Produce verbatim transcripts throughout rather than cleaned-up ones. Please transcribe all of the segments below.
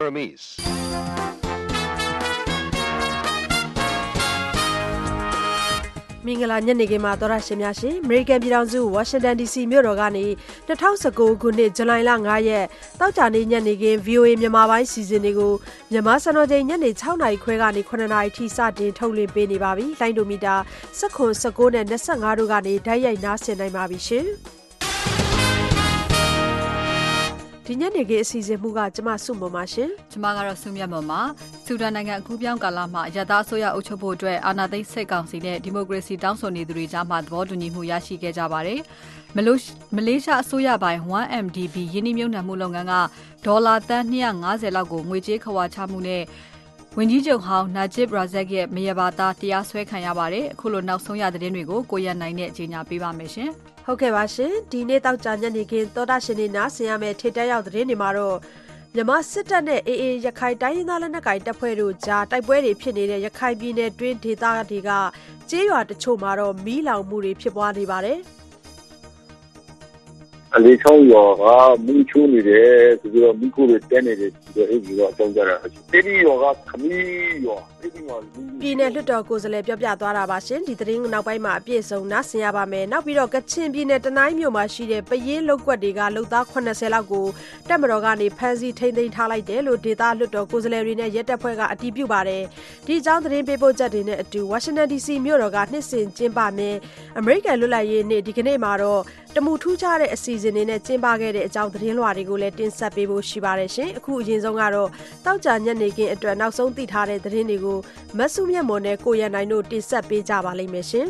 Burmese. မင်္ဂလာညနေခင်းမှာတော်ရရှင်များရှင်အမေရိကန်ပြည်ထောင်စုဝါရှင်တန် ဒီ စီ မြို့တော်ကနေ၂၀၁၉ခုနှစ်ဇူလိုင်လ၅ရက်တောက်ကြနေ့ညနေခင်း ဗီ အို အေ မြန်မာပိုင်းစီစဉ်တွေကိုမြန်မာစံတော်ချိန်ညနေ၆နာရီခွဲကနေ၇နာရီထိစတင်ထုတ်လွှင့်ပေးနေပါပြီ။လိုင်းဒိုမီတာ၁၇ ၁၉နဲ့၂၅တို့ကနေဓာတ်ရိုက်နားဆင်နိုင်ပါပြီရှင်။ဒီညနေခင်းအစီအစဉ်မှုကကျမစုမပါရှင်ကျမကတော့စုမြတ်မပါဆူဒန်နိုင်ငံအကူးပြောင်းကာလမှာရတာအစိုးရအုပ်ချုပ်ဖို့အတွက်အာဏာသိမ်းစစ်ကောင်စီနဲ့ဒီမိုကရေစီတောင်းဆိုနေသူတွေကြားမှာသဘောတူညီမှုရရှိခဲ့ကြပါတယ်မလေးရှားအစိုးရပိုင်း one M D B ယင်းနှိမ့်မြုပ်နှံမှုလုပ်ငန်းကဒေါ်လာသန်း၂၅၀လောက်ကိုငွေကြေးခဝါချမှုနဲ့ဝန်ကြီးချုပ်ဟောင်း Najib Razak ရဲ့မရဘာသားတရားစွဲခံရပါတယ်အခုလိုနောက်ဆုံးရသတင်းတွေကိုကိုရန်နိုင်နဲ့ကြေညာပေးပါမယ်ရှင်ဟုတ်ကဲ့ပါရှင်ဒီနေ့တောက်ကြညနေခင်းသောတာရှင်တွေနားဆင်ရမယ့်ထိတက်ရောက်သတင်းတွေမှာတော့မြန်မာစစ်တပ်နဲ့အေအေရခိုင်တိုင်းရင်းသားလက်နက်ကိုင်တပ်ဖွဲ့တို့ကြားတိုက်ပွဲတွေဖြစ်နေတဲ့ရခိုင်ပြည်နယ်တွင်းဒေသတွေကကျေးရွာတချို့မှာတော့မီးလောင်မှုတွေဖြစ်ပွားနေပါတယ်အလေးချောင်းရွာကမီးချိုးနေတယ်ဆိုပြီးတော့မိခိုးတွေတဲနေတယ်ဆိုတော့အဲ့ဒီတော့အကြောင်းကြတာအဲ့ဒီရွာကခမီးရွာအဲ့ဒီမှာပြည်နယ်လွှတ်တော်ကိုယ်စားလှယ်ပြောပြသွားတာပါရှင်ဒီသတင်းနောက်ပိုင်းမှာအပြည့်စုံနားဆင်ရပါမယ်နောက်ပြီးတော့ကချင်ပြည်နယ်တနိုင်းမြို့မှာရှိတဲ့ပရေးလုတ်ကွက်တွေကလုံသား၈၀လောက်ကိုတပ်မတော်ကနေဖမ်းဆီးထိန်းသိမ်းထားလိုက်တယ်လို့ဒေသလွှတ်တော်ကိုယ်စားလှယ်တွေနဲ့ရဲတပ်ဖွဲ့ကအတည်ပြုပါတယ်ဒီအကြောင်းသတင်းပေးပို့ချက်တွေနဲ့အတူဝါရှင်တန် ဒီ စီ မြို့တော်ကနှစ်စဉ်ကျင်းပမယ်အမေရိကန်လွတ်လပ်ရေးနေ့ဒီကနေ့မှာတော့တမူထူးခြားတဲ့အစီအစဉ်တွေနဲ့ကျင်းပခဲ့တဲ့အကြောင်းသတင်းလွှာတွေကိုလည်းတင်ဆက်ပေးဖို့ရှိပါတယ်ရှင်အခုအရင်ဆုံးကတော့တောက်ကြညနေခင်းအတွက်နောက်ဆုံးသိထားတဲ့သတင်းတွေကိုမဆုမြတ်မော်နဲ့ကိုရန်နိုင်တို့တင်ဆက်ပေးကြပါလိမ့်မယ်ရှင်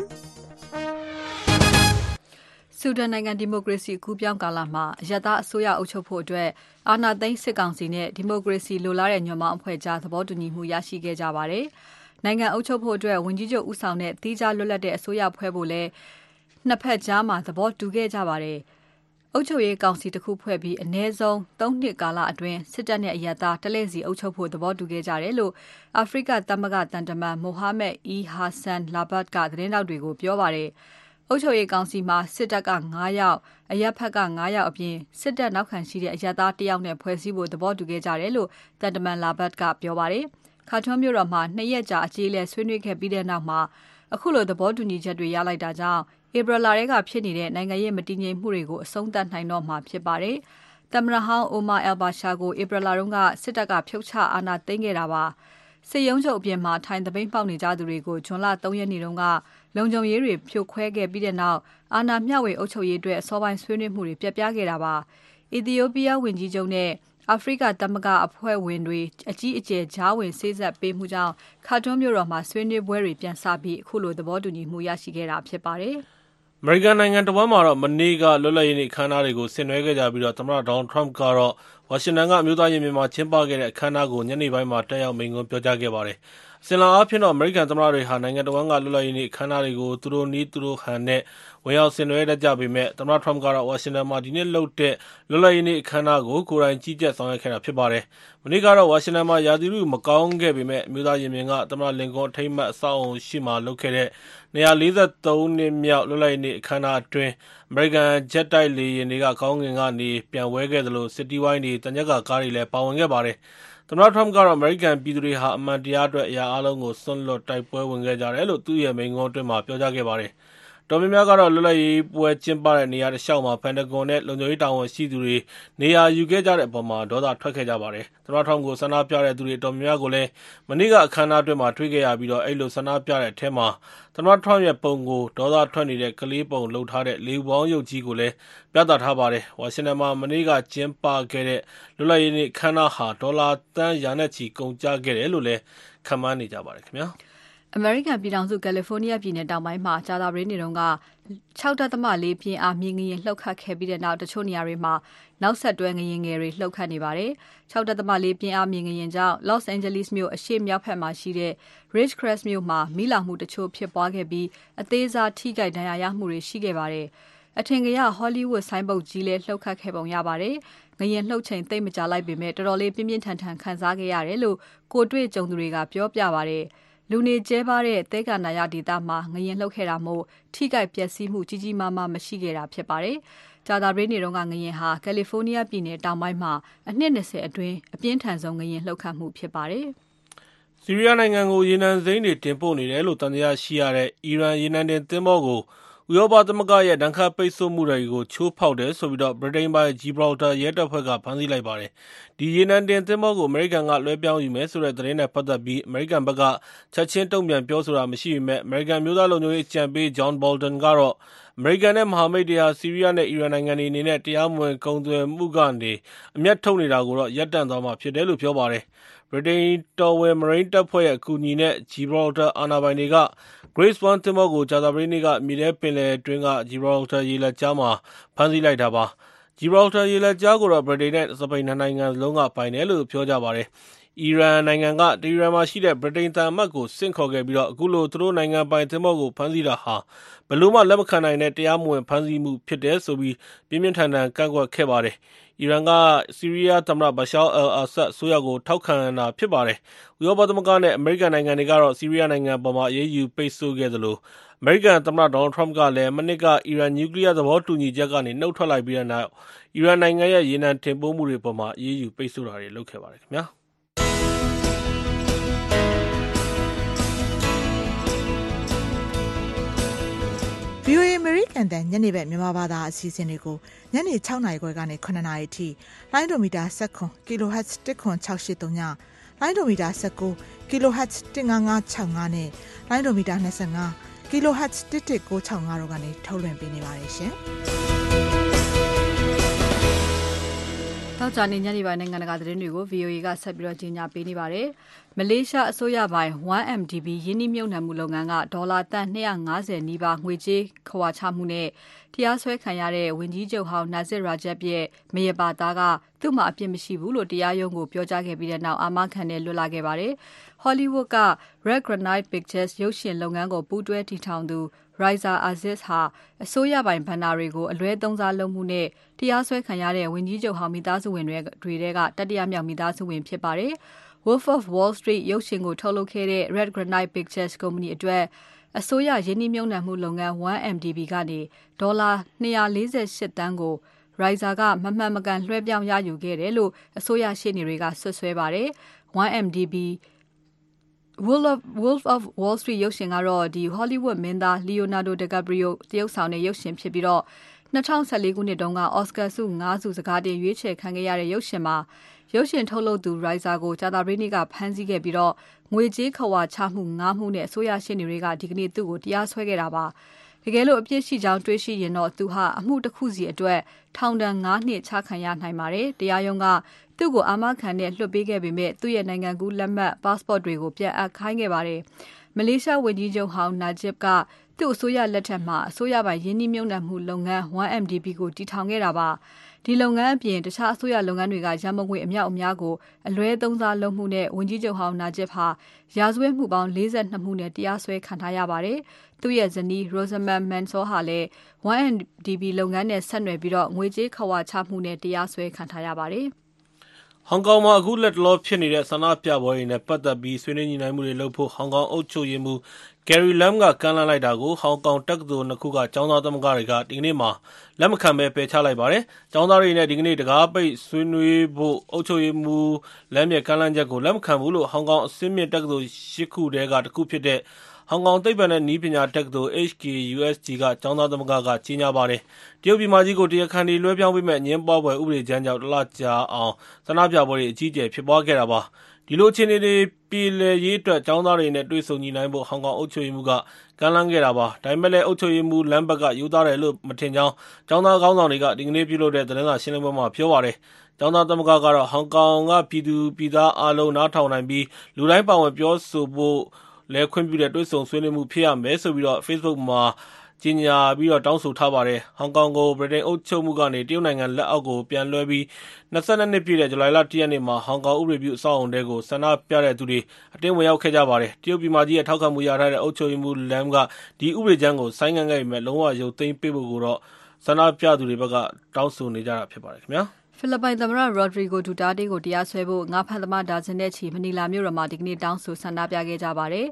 ဆူဒန်နိုင်ငံဒီမိုကရေစီကူးပြောင်းကာလမှာအရတာအစိုးရအုပ်ချုပ်ဖို့အတွက်အာဏာသိမ်းစစ်ကောင်စီနဲ့ဒီမိုကရေစီလိုလားတဲ့ညွှန်ပေါင်းအဖွဲ့ကြားသဘောတူညီမှုရရှိခဲ့ကြပါတယ်နိုင်ငံအုပ်ချုပ်ဖို့အတွက်ဝန်ကြီးချုပ်ဦးဆောင်တဲ့တီးခြားလွတ်လပ်တဲ့အစိုးရဖွဲ့ဖို့လဲနှစ်ဖက်ကြားမှာသဘောတူခဲ့ကြပါတယ်အုပ်ချုပ်ရေးကောင်စီတစ်ခုဖွဲ့ပြီးအနည်းဆုံး၃နှစ်ကာလအတွင်းစစ်တပ်နဲ့အရပ်သားတလဲစီအုပ်ချုပ်ဖို့သဘောတူခဲ့ကြတယ်လို့အာဖရိကသမဂ္ဂတန်တမန်မိုဟာမက်အီဟာဆန်လာဘတ်ကသတင်းတောက်တွေကိုပြောပါတယ်။အုပ်ချုပ်ရေးကောင်စီမှာစစ်တပ်က၅ယောက်အရပ်ဖက်က၅ယောက်အပြင်စစ်တပ်နောက်ခံရှိတဲ့အရပ်သား၁ယောက်နဲ့ဖွဲ့စည်းဖို့သဘောတူခဲ့ကြတယ်လို့တန်တမန်လာဘတ်ကပြောပါတယ်။ခါထွန်းမြို့တော်မှာနှစ်ရက်ကြာအကြေးလဲဆွေးနွေးခဲ့ပြီးတဲ့နောက်မှာအခုလိုသဘောတူညီချက်တွေရလိုက်တာကြောင့်ဧပြီလထဲကဖြစ်နေတဲ့နိုင်ငံရေးမတည်ငြိမ်မှုတွေကိုအဆုံးသတ်နိုင်တော့မှာဖြစ်ပါတယ်။သမ္မတဟောင်းအိုမာအယ်ဘာရှာကိုဧပြီလတုန်းကစစ်တပ်ကဖြုတ်ချအာဏာသိမ်းခဲ့တာပါ။စစ်ရုံးချုပ်အပြင်မှာထိုင်သပိတ်ပေါက်နေကြသူတွေကိုဇွန်လ၃ရက်နေ့တုန်းကလုံခြုံရေးတွေဖြိုခွဲခဲ့ပြီးတဲ့နောက်အာဏာမျှဝေအုပ်ချုပ်ရေးအတွက်အစောပိုင်းဆွေးနွေးမှုတွေပြတ်ပြားခဲ့တာပါ။အီသီယိုးပီးယားဝန်ကြီးချုပ်နဲ့အာဖရိကသမဂ္ဂအဖွဲ့ဝင်တွေအကြီးအကျယ်ကြားဝင်စေ့စပ်ပေးမှုကြောင့်ခါတွန်းမြို့တော်မှာဆွေးနွေးပွဲတွေပြန်စပြီးအခုလိုသဘောတူညီမှုရရှိခဲ့တာဖြစ်ပါတယ်။အမေရိကန်နိုင်ငံတဝန်းမှာတော့မနေ့ကလွတ်လပ်ရေးနေ့အခမ်းအနားတွေကိုဆင်နွှဲခဲ့ကြပြီးတော့သမ္မတဒေါ်နယ်ထရမ့်ကတော့ဝါရှင်တန်ကအမျိုးသားရင်ပြင်မှာကျင်းပခဲ့တဲ့အခမ်းအနားကိုညနေပိုင်းမှာတက်ရောက်မိန့်ခွန်းပြောကြားခဲ့ပါတယ်။အစဉ်အလာအားဖြင့်တော့အမေရိကန်သမ္မတတွေဟာနိုင်ငံတဝန်းကလွတ်လပ်ရေးနေ့အခမ်းအနားတွေကိုသူတို့နည်းသူတို့ဟန်နဲ့ဝင်ရောက်ဆင်နွှဲတတ်ကြပေမဲ့သမ္မတထရမ့်ကတော့ဝါရှင်တန်မှာဒီနေ့လုပ်တဲ့လွတ်လပ်ရေးနေ့အခမ်းအနားကိုကိုယ်တိုင်ကြီးကြပ်ဆောင်ရွက်ခဲ့တာဖြစ်ပါတယ်။မနေ့ကတော့ဝါရှင်တန်မှာရာသီဥတုမကောင်းခဲ့ပေမဲ့အမျိုးသားရင်ပြင်ကသမ္မတလင်ကွန်းအထိမ်းအမှတ်အဆောက်အအုံရှိမှလုပ်ခဲ့တဲ့၂၄၃နှစ်မြောက်လွတ်လပ်ရေးနေ့အခမ်းအနားအတွင်းအမေရိကန်ဂျက်တိုက်လေယာဉ်တွေကကောင်းကင်ကနေပြန်ဝဲခဲ့သလိုစစ်တီးဝိုင်းတွေတညက်ကကားတွေလည်းပါဝင်ခဲ့ပါတယ်။သမ္မတထရမ့်ကတော့အမေရိကန်ပြည်သူတွေဟာအမှန်တရားအတွက်အရာအလုံးကိုစွန့်လွတ်တိုက်ပွဲဝင်ခဲ့ကြတယ်လို့သူ့ရဲ့မိန့်ခွန်းအတွင်းမှာပြောကြားခဲ့ပါတယ်။တော်များများကတော့လွတ်လပ်ရေးပွဲကျင်းပတဲ့နေရာတစ်လျှောက်မှာပန်တဂွန်နဲ့လုံခြုံရေးတာဝန်ရှိသူတွေနေရာယူခဲ့ကြတဲ့အပေါ်မှာဒေါသထွက်ခဲ့ကြပါတယ်။သမ္မတထရမ့်ကိုဆန္ဒပြတဲ့သူတွေတော်များများကိုလည်းမနေ့ကအခမ်းအနားအတွင်းမှာတွေ့ခဲ့ရပြီးတော့အဲ့လိုဆန္ဒပြတဲ့အထက်မှာသမ္မတထရမ့်ရဲ့ပုံကိုဒေါသထွက်နေတဲ့ကလေးပုံလှုပ်ထားတဲ့လေပေါင်းရုပ်ကြီးကိုလည်းပြသထားပါတယ်။ဝါရှင်တန်မှာမနေ့ကကျင်းပခဲ့တဲ့လွတ်လပ်ရေးနေ့အခမ်းအနားဟာဒေါ်လာသန်းရာနဲ့ချီကုန်ကျခဲ့တယ်လို့လည်းခန့်မှန်းနေကြပါတယ်ခင်ဗျာ။အမေရိကန်ပြည်ထောင်စုကယ်လီဖိုးနီးယားပြည်နယ်တောင်ပိုင်းမှာကြာသပတေးနေ့တုန်းက၆ဒသမ၄ပြင်းအားမြင့်ငရင်လှုပ်ခတ်ခဲ့ပြီးတဲ့နောက်တချို့နေရာတွေမှာနောက်ဆက်တွဲငရင်ငယ်တွေလှုပ်ခတ်နေပါတယ်။၆ဒသမ၄ပြင်းအားမြင့်ငရင်ကြောင့် Los Angeles မြို့အရှေ့မြောက်ဘက်မှာရှိတဲ့ Ridgecrest မြို့မှာမီးလောင်မှုတချို့ဖြစ်ပွားခဲ့ပြီးအသေးစားထိခိုက်ဒဏ်ရာရမှုတွေရှိခဲ့ပါတယ်။အထင်ကရ Hollywood ဆိုင်းပုတ်ကြီးလည်းလှုပ်ခတ်ခဲ့ပုံရပါတယ်။ငရင်လှုပ်ချိန်သိပ်မကြာလိုက်ပေမဲ့တော်တော်လေးပြင်းပြင်းထန်ထန်ခံစားခဲ့ရတယ်လို့ကိုတွေ့ကြုံသူတွေကပြောပြပါတယ်။လူနေကျဲပါတဲ့သဲကနာရဒေသမှာငရင်လှုပ်ခဲ့တာမို့ထိခိုက်ပျက်စီးမှုကြီးကြီးမားမားမရှိခဲ့တာဖြစ်ပါတယ်။ကြာသပတေးနေ့တုန်းကငလျင်ဟာကယ်လီဖိုးနီးယားပြည်နယ်တောင်ပိုင်းမှာအနှစ်၂၀အတွင်းအပြင်းထန်ဆုံးငလျင်လှုပ်ခတ်မှုဖြစ်ပါတယ်။ဆီးရီးယားနိုင်ငံကိုရေနံစိမ်းတွေတင်ပို့နေတယ်လို့တန်တရားရှိရတဲ့အီရန်ရေနံတင်သင်္ဘောကိုဥရောပသမဂ္ဂရဲ့ဒဏ်ခတ်ပိတ်ဆို့မှုတွေကိုချိုးဖောက်တယ်ဆိုပြီးတော့ဗြိတိန်ပိုင်ဂျီဘရော်တာရဲတပ်ဖွဲ့ကဖမ်းဆီးလိုက်ပါတယ်။ဒီရေနံတင်သင်္ဘောကိုအမေရိကန်ကလွှဲပြောင်းယူမယ်ဆိုတဲ့သတင်းနဲ့ပတ်သက်ပြီးအမေရိကန်ဘက်ကချက်ချင်းတုံ့ပြန်ပြောဆိုတာမရှိပေမဲ့အမေရိကန်မျိုးသားလုံခြုံရေးအကြံပေးဂျွန်ဘော်ဒန်ကတော့အမေရိကန်နဲ့မဟာမိတ်တွေဟာဆီးရီးယားနဲ့အီရန်နိုင်ငံတွေအနေနဲ့တရားမဝင်ကုန်သွယ်မှုကနေအမျက်ထုတ်နေတာကိုတော့ရပ်တန့်သွားမှာဖြစ်တယ်လို့ပြောပါတယ်။ဗြိတိန်တော်ဝင်မရိန်းတပ်ဖွဲ့ရဲ့အကူအညီနဲ့ဂျီဘရော်တာအာဏာပိုင်တွေက Grace one သင်္ဘောကိုကြာသပတေးနေ့ကမြေထဲပင်လယ်တွင်းကဂျီဘရော်တာရေလက်ကြားမှာဖမ်းဆီးလိုက်တာပါ။ဂျီဘရော်တာရေလက်ကြားကိုတော့ဗြိတိန်နဲ့စပိန်နိုင်ငံလုံးကပိုင်တယ်လို့ပြောကြပါတယ်။အီရန်နိုင်ငံကတီဟီရန်မှာရှိတဲ့ဗြိတိန်သံအမတ်ကိုဆင့်ခေါ်ခဲ့ပြီးတော့အခုလိုသူတို့နိုင်ငံပိုင်သင်္ဘောကိုဖမ်းဆီးတာဟာဘယ်လို့မှလက်မခံနိုင်တဲ့တရားမဝင်ဖမ်းဆီးမှုဖြစ်တယ်ဆိုပြီးပြင်းပြင်းထန်ထန်ကန့်ကွက်ခဲ့ပါတယ်။အီရန်ကဆီးရီးယားသမ္မတဘာရှာအယ်အာဆတ်အစိုးရကိုထောက်ခံတာဖြစ်ပါတယ်။ဥရောပသမဂ္ဂနဲ့အမေရိကန်နိုင်ငံတွေကတော့ဆီးရီးယားနိုင်ငံပေါ်မှာအရေးယူပိတ်ဆို့ခဲ့သလိုအမေရိကန်သမ္မတဒေါ်နယ်ထရမ့်ကလည်းမနှစ်ကအီရန်နျူကလ িয়ার သဘောတူညီချက်ကနေနှုတ်ထွက်လိုက်ပြီးတဲ့နောက်အီရန်နိုင်ငံရဲ့ရေနံတင်ပို့မှုတွေပေါ်မှာအရေးယူပိတ်ဆို့တာတွေလုပ်ခဲ့ပါတယ်ခင်ဗျာ။ဗွီအိုအေ American တန်ညနေဘက်မြန်မာဘာသာအစီအစဉ်တွေကိုညနေ၆နာရီခွဲကနေ၇နာရီအထိလိုင်းဒိုမီတာ၁၇ kHz တစ်ခွန်၆၈၃ညလိုင်းဒိုမီတာ၁၉ kHz တစ်၅၅၆၅နဲ့လိုင်းဒိုမီတာ၂၅ kHz တစ်တစ်၉၆၅တို့ကနေထုတ်လွှင့်ပေးနေပါတယ်ရှင်။တောက်ကြနေညနေပိုင်းနိုင်ငံတကာသတင်းတွေကို ဗီအိုအေ ကဆက်ပြီးတော့ကြီးညာပေးနေပါတယ်။မလေးရှားအစိုးရပိုင်း one M D B ရင်းနှီးမြှုပ်နှံမှုလုပ်ငန်းကဒေါ်လာသန်း၂၅၀နီးပါးငွေကြေးခဝါချမှုနဲ့တရားစွဲခံရတဲ့ဝန်ကြီးချုပ်ဟောင်းနာဇစ်ရာဂျက်ရဲ့မရပါသားကသူ့မှာအပြစ်မရှိဘူးလို့တရားရုံးကိုပြောကြားခဲ့ပြီးတဲ့နောက်အာမခံနဲ့လွတ်လာခဲ့ပါတယ်။ Hollywood က Red Granite Pictures ရုပ်ရှင်လုပ်ငန်းကိုပူးတွဲတည်ထောင်သူRaisa Aziz ဟာအစိုးရပိုင်ဘဏ္ဍာတွေကိုအလွဲသုံးစားလုပ်မှုနဲ့တရားစွဲခံရတဲ့ဝန်ကြီးချုပ်ဟောင်းမိသားစုဝင်တွေထဲကတတိယမြောက်မိသားစုဝင်ဖြစ်ပါတယ်။ Wolf of Wall Street ရုပ်ရှင်ကိုထုတ်လုပ်ခဲ့တဲ့ Red Granite Pictures ကုမ္ပဏီအတွက်အစိုးရရင်းနှီးမြှုပ်နှံမှုလုပ်ငန်း one M D B ကနေဒေါ်လာ၂၄၈သန်းကို Raisa ကမမှန်မကန်လွှဲပြောင်းရယူခဲ့တယ်လို့အစိုးရရှေ့နေတွေကဆွဆွဲပါတယ်။ one M D B Wolf of, Wolf of Wall Street ရုပ်ရှင်ကတော့ဒီ Hollywood မင်းသား Leonardo DiCaprio တရုတ်ဆောင်တဲ့ရုပ်ရှင်ဖြစ်ပြီးတော့၂၀၁၄ခုနှစ်တုန်းက Oscar ဆု၅ဆုစကားတင်ရွေးချယ်ခံခဲ့ရတဲ့ရုပ်ရှင်မှာရုပ်ရှင်ထုတ်လုပ်သူ Raisa ကိုကြာသပတေးနေ့ကဖမ်းဆီးခဲ့ပြီးတော့ငွေကြေးခဝါချမှု၅မှုနဲ့အစိုးရရှေ့နေတွေကဒီကနေ့သူ့ကိုတရားစွဲခဲ့တာပါ။တကယ်လို့အပြစ်ရှိကြောင်းတွေးရှိရင်တော့သူဟာအမှုတစ်ခုစီအတွက်ထောင်ဒဏ်၅နှစ်ချခံရနိုင်ပါတယ်။တရားရုံးကသူ့ကိုအာမခံနဲ့လွှတ်ပေးခဲ့ပေမဲ့သူ့ရဲ့နိုင်ငံကူးလက်မှတ် passport တွေကိုပြန်အပ်ခိုင်းခဲ့ပါတယ်။မလေးရှားဝန်ကြီးချုပ်ဟောင်းနာဂျစ်ကသူ့အစိုးရလက်ထက်မှာအစိုးရပိုင်ရင်းနှီးမြှုပ်နှံမှုလုပ်ငန်း one M D B ကိုတည်ထောင်ခဲ့တာပါ။ဒီလုပ်ငန်းအပြင်တခြားအစိုးရလုပ်ငန်းတွေကရန်ပုံငွေအမြောက်အများကိုအလွဲသုံးစားလုပ်မှုနဲ့ဝန်ကြီးချုပ်ဟောင်းနာဂျစ်ဟာရာဇဝတ်မှုပေါင်း၄၂မှုနဲ့တရားစွဲခံထားရပါတယ်။သူ့ရဲ့ဇနီး Rosamund Mansor ဟာလည်း one M D B လုပ်ငန်းနဲ့ဆက်နွယ်ပြီးတော့ငွေကြေးခဝါချမှုနဲ့တရားစွဲခံထားရပါတယ်။ဟောင်ကောင်မှာအခုလက်တလောဖြစ်နေတဲ့ဆန္ဒပြပွဲတွေနဲ့ပတ်သက်ပြီးဆွေးနွေးညှိနှိုင်းမှုတွေလုပ်ဖို့ဟောင်ကောင်အုပ်ချုပ်ရေးမှူး Carrie Lam ကကမ်းလှမ်းလိုက်တာကိုဟောင်ကောင်တက္ကသိုလ်နှစ်ခုကကျောင်းသားသမဂ္ဂတွေကဒီကနေ့မှာလက်မခံဘဲပယ်ချလိုက်ပါတယ်။ကျောင်းသားတွေနဲ့ဒီကနေ့တကားပိတ်ဆွေးနွေးဖို့အုပ်ချုပ်ရေးမှူး Lam ရဲ့ကမ်းလှမ်းချက်ကိုလက်မခံဘူးလို့ဟောင်ကောင်အဆင့်မြင့်တက္ကသိုလ်ရှစ်ခုထဲကတစ်ခုဖြစ်တဲ့ဟောင်ကောင်သိပ္ပံနဲ့နည်းပညာတက္ကသိုလ် H K U S T ကကျောင်းသားသမဂ္ဂကကြေညာပါတယ်။တရုတ်ပြည်မကြီးကိုတရားခံတွေလွှဲပြောင်းပေးမဲ့ညင်းပွားပွဲဥပဒေကြမ်းကြောင့်တလကြာအောင်ဆန္ဒပြပွဲတွေအကြီးအကျယ်ဖြစ်ပွားခဲ့တာပါ။ဒီလိုအခြေအနေတွေပြည်လည်ရေးအတွက်ကျောင်းသားတွေနဲ့တွေ့ဆုံညှိနှိုင်းဖို့ဟောင်ကောင်အုပ်ချုပ်ရေးမှူးကကမ်းလှမ်းခဲ့တာပါ။ဒါပေမဲ့လည်းအုပ်ချုပ်ရေးမှူးလမ်းဘက်ကယူသားတယ်လို့မထင်ကြောင်းကျောင်းသားခေါင်းဆောင်တွေကဒီကနေ့ပြုလုပ်တဲ့သတင်းစာရှင်းလင်းပွဲမှာပြောပါတယ်။ကျောင်းသားသမဂ္ဂကတော့ဟောင်ကောင်ကပြည်သူပြည်သားအားလုံးနားထောင်နိုင်ပြီးလူတိုင်းပါဝင်ပြောဆိုဖို့လဲခွင့်ပြုတဲ့တွေ့ဆုံဆွေးနွေးမှုဖြစ်ရမယ်ဆိုပြီးတော့ Facebook မှာကြေညာပြီးတော့တောင်းဆိုထားပါတယ်။ဟောင်ကောင်ကိုဗြိတိန်အုပ်ချုပ်မှုကနေတရုတ်နိုင်ငံလက်အောက်ကိုပြန်လွှဲပြီး၂၂နှစ်ပြည့်တဲ့ဇူလိုင်လ၁ရက်နေ့မှာဟောင်ကောင်ဥပဒေပြုအဆောက်အုံတဲကိုဆန္ဒပြတဲ့သူတွေအတင်းဝင်ရောက်ခဲ့ကြပါတယ်။တရုတ်ပြည်မကြီးရဲ့ထောက်ခံမှုရထားတဲ့အုပ်ချုပ်ရေးမှူးလမ်ကဒီဥပဒေကြမ်းကိုဆိုင်းငံ့ခဲ့ပေမဲ့လုံးဝရုပ်သိမ်းပေးဖို့ကိုတော့ဆန္ဒပြသူတွေဘက်ကတောင်းဆိုနေကြတာဖြစ်ပါတယ်ခင်ဗျာ။ဖိလစ်ပိုင်သမ္မတ Rodrigo Duterte ကိုတရားစွဲဖို့ငါးဖမ်းသမားဒါဇင်နဲ့ချီမနီလာမြို့တော်မှာဒီကနေ့တောင်းဆိုဆန္ဒပြခဲ့ကြပါတယ်။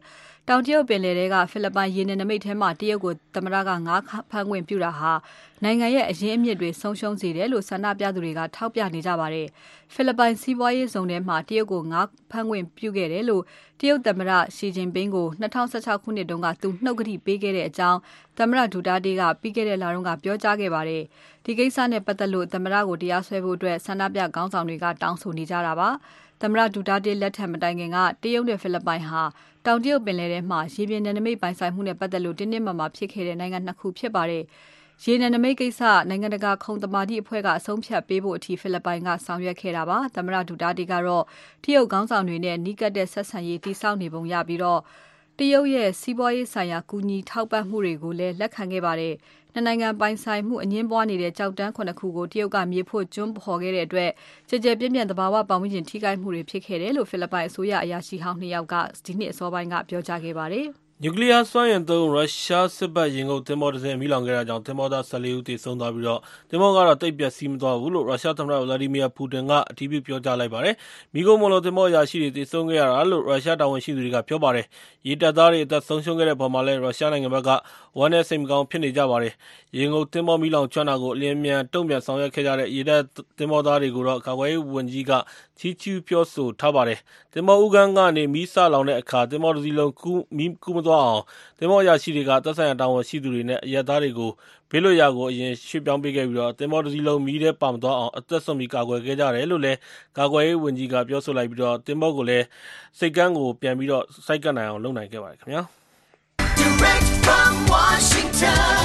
တောင်တရုတ်ပင်လယ်ထဲကဖိလစ်ပိုင်ရေနယ်နိမိတ်ထဲမှာတရုတ်ကိုသမ္မတကငါးဖမ်းခွင့်ပြုတာဟာနိုင်ငံရဲ့အရင်းအမြစ်တွေဆုံးရှုံးစေတယ်လို့ဆန္ဒပြသူတွေကထောက်ပြနေကြပါတယ်။ဖိလစ်ပိုင်စီးပွားရေးဇုံထဲမှာတရုတ်ကိုငါးဖမ်းခွင့်ပြုခဲ့တယ်လို့တရုတ်သမ္မတရှီကျင်းပင်းကို၂၀၁၆ခုနှစ်တုန်းကသူနှုတ်ကတိပေးခဲ့တဲ့အကြောင်းသမ္မတဒူတာတေးကပြီးခဲ့တဲ့လတုန်းကပြောကြားခဲ့ပါတယ်။ဒီကိစ္စနဲ့ပတ်သက်လို့သမ္မတကိုတရားစွဲဖို့အတွက်ဆန္ဒပြခေါင်းဆောင်တွေကတောင်းဆိုနေကြတာပါ။သမ္မတဒူတာတေးလက်ထက်မတိုင်ခင်ကတရုတ်နဲ့ဖိလစ်ပိုင်ဟာတောင်တရုတ်ပင်လယ်ထဲမှာရေပြင်နယ်နိမိတ်ပိုင်ဆိုင်မှုနဲ့ပတ်သက်လို့တင်းတင်းမာမာဖြစ်ခဲ့တဲ့နိုင်ငံနှစ်ခုဖြစ်ပါတယ်။ရေနယ်နိမိတ်ကိစ္စနိုင်ငံတကာခုံသမာဓိအဖွဲ့ကအဆုံးဖြတ်ပေးဖို့အထိဖိလစ်ပိုင်ကဆောင်ရွက်ခဲ့တာပါ။သမ္မတဒူတာတေးကတော့တရုတ်ခေါင်းဆောင်တွေနဲ့နီးကပ်တဲ့ဆက်ဆံရေးတည်ဆောက်နေပုံရပြီးတော့တရုတ်ရဲ့စီးပွားရေးဆိုင်ရာကူညီထောက်ပံ့မှုတွေကိုလည်းလက်ခံခဲ့ပါတယ်။နှစ်နိုင်ငံပိုင်ဆိုင်မှုအငင်းပွားနေတဲ့ကြောက်တန်းခုနှစ်ခုကိုတရုတ်ကမြေဖို့ကျွန်းပေါ်ခဲ့တဲ့အတွက်ကြကြပြင်းပြင်းသဘာဝပတ်ဝန်းကျင်ထိခိုက်မှုတွေဖြစ်ခဲ့တယ်လို့ဖိလစ်ပိုင်အစိုးရအရာရှိဟောင်းနှစ်ယောက်ကဒီနှစ်အစောပိုင်းကပြောကြားခဲ့ပါတယ်။နျူကလ িয়ার စွမ်းအင်သုံးရုရှားစစ်ဘက်ရင်ငုပ်သင်္ဘောတစ်စင်းမီးလောင်ခဲ့တာကြောင့်သင်္ဘောသား၁၄ဦးသေဆုံးသွားပြီးတော့သင်္ဘောကတော့တိတ်ပျက်စီးမသွားဘူးလို့ရုရှားသမ္မတဗလာဒီမီယာပူတင်ကအတည်ပြုပြောကြားလိုက်ပါတယ်။မီးခိုးမလို့သင်္ဘောအရာရှိတွေသေဆုံးခဲ့ရတာလို့ရုရှားတာဝန်ရှိသူတွေကပြောပါတယ်။ရေတပ်သားတွေအသက်ဆုံးရှုံးခဲ့တဲ့ပုံမှာလည်းရုရှားနိုင်ငံဘက်ကဝမ်းနဲ့စိတ်မကောင်းဖြစ်နေကြပါတယ်။ရေငုပ်သင်္ဘောမီးလောင်ကျွမ်းတာကိုအလျင်အမြန်တုံ့ပြန်ဆောင်ရွက်ခဲ့ကြတဲ့ရေတပ်သင်္ဘောသားတွေကိုတော့ကာကွယ်ရေးဝန်ကြီးကချီးကျူးပြောဆိုထားပါတယ်။သင်္ဘောဦးခန်းကနေမီးစလောင်တဲ့အခါသင်္ဘောတစ်စီးလုံးကူးမီးကူးမသွားအောင်သင်္ဘောအရာရှိတွေကသက်ဆိုင်ရာတာဝန်ရှိသူတွေနဲ့အရက်သားတွေကိုဘေးလွတ်ရာကိုအရင်ရွှေ့ပြောင်းပေးခဲ့ပြီးတော့သင်္ဘောတစ်စီးလုံးမီးထဲပါမသွားအောင်အသက်ဆုံးပြီးကာကွယ်ခဲ့ကြတယ်လို့လည်းကာကွယ်ရေးဝန်ကြီးကပြောဆိုလိုက်ပြီးတော့သင်္ဘောကိုလည်းစိတ်ကမ်းကိုပြန်ပြီးတော့စိုက်ကပ်နိုင်အောင်လုပ်နိုင်ခဲ့ပါတယ်ခင်ဗျာ။ Direct from Washington,